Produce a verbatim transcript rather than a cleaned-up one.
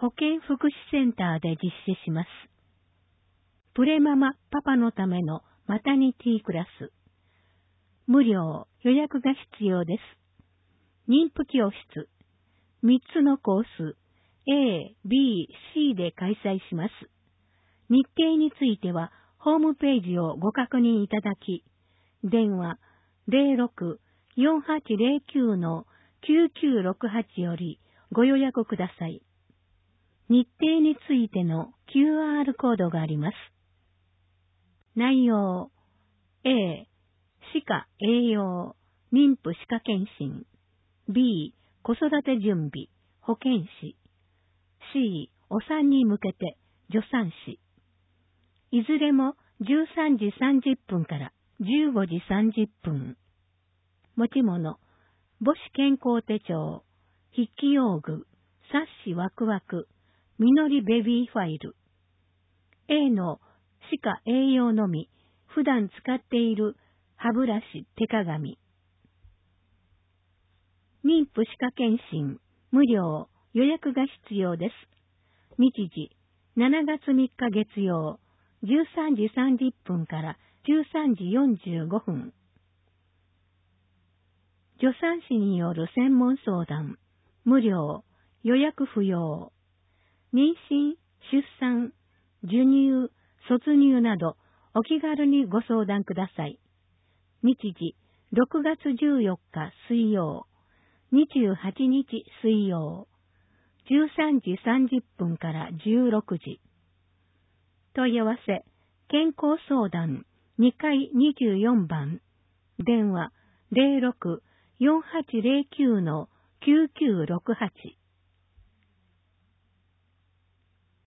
保健福祉センターで実施します。プレママパパのためのマタニティクラス。無料、予約が必要です。妊婦教室。みっつのコース、A、B、C で開催します。日程については、ホームページをご確認いただき、電話 ゼロろく よんはちゼロきゅう のきゅうきゅうろくはちよりご予約ください。日程についての キューアール コードがあります。内容 A、歯科栄養、妊婦歯科検診 B、子育て準備、保健師 C、お産に向けて助産師。いずれもじゅうさんじさんじゅっぷんからじゅうごじさんじゅっぷん。持ち物、母子健康手帳、筆記用具、冊子ワクワク、みのりベビーファイル。A の歯科栄養のみ、普段使っている歯ブラシ、手鏡。妊婦歯科検診、無料、予約が必要です。日時、しちがつみっか月曜、じゅうさんじさんじゅっぷんからじゅうさんじよんじゅうごふん。助産師による専門相談、無料、予約不要。妊娠、出産、授乳、卒乳などお気軽にご相談ください。日時、ろくがつじゅうよっか水曜、にじゅうはちにち水曜、じゅうさんじさんじゅっぷんからじゅうろくじ。問い合わせ、健康相談にかいにじゅうよんばん、電話 ゼロろく よんはちゼロきゅう のきゅうきゅうろくはち。